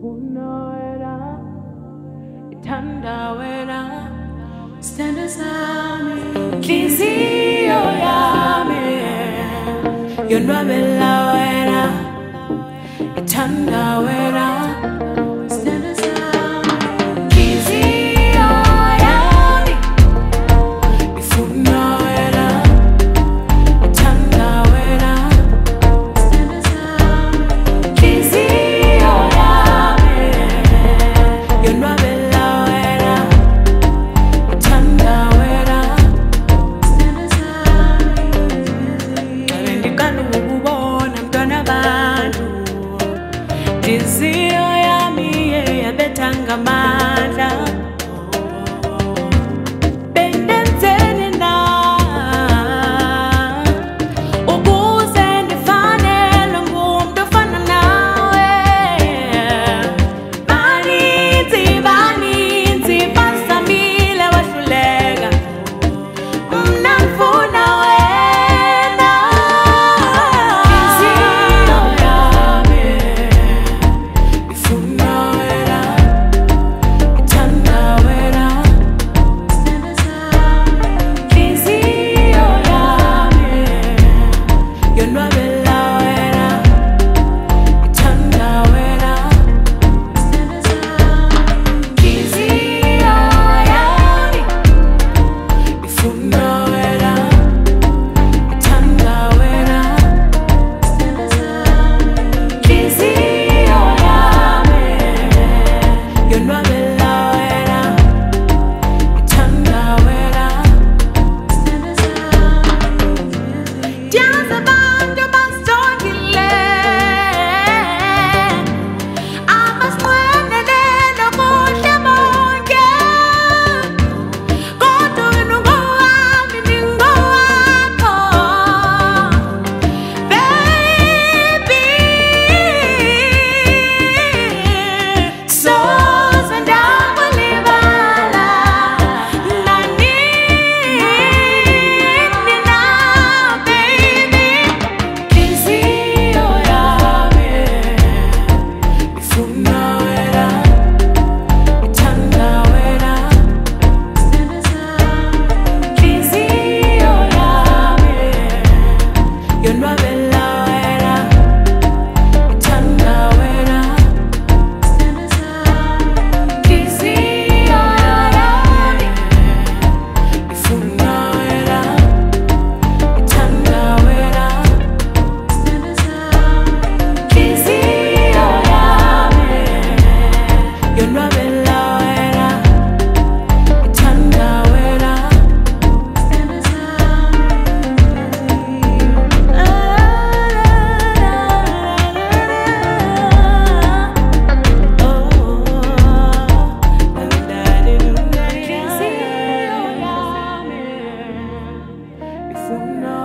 Unawera, ithandawera, sithando sami, inhliziyo yami, yonwabela wena, ithandawera, sithando sami, inhliziyo yami, ifuna wena, ithandawera, sithando sami, inhliziyo yami, yonwabela wena, ithandawera, sithando sami, ngicela ukubona mntwana abantu, inhliziyo yami yabetha ngamandla. Bendenzeni na ukuze ndifanele ngumuntu ofana nawe. Baninzi basamile wahluleka, mna ngifuna wena. Inhliziyo yami ifuna wena, ithandawera, sithando sami, inhliziyo yami, yonwabela wena, ithandawera, sithando sami, inhliziyo yami ifuna wena, ithandawera, sithando sami, inhliziyo yami, yonwabela wena, ithandawera, sithando sami. Ndiyazi abantu basijongile, abasinqwenele nobuhle bonke, kodwa wena ungowami, ndingowakho, baby. Soze ndakulibala nanini na, baby. Inhliziyo yami ifuna wena, ithandawera, sithando sami, inhliziyo yami, yonwabela wena, ithandawera, sithando sami, inhliziyo yami ifuna wena, ithandawera, sithando sami, inhliziyo yami, yonwabela wena, ithandawera, sithando sami.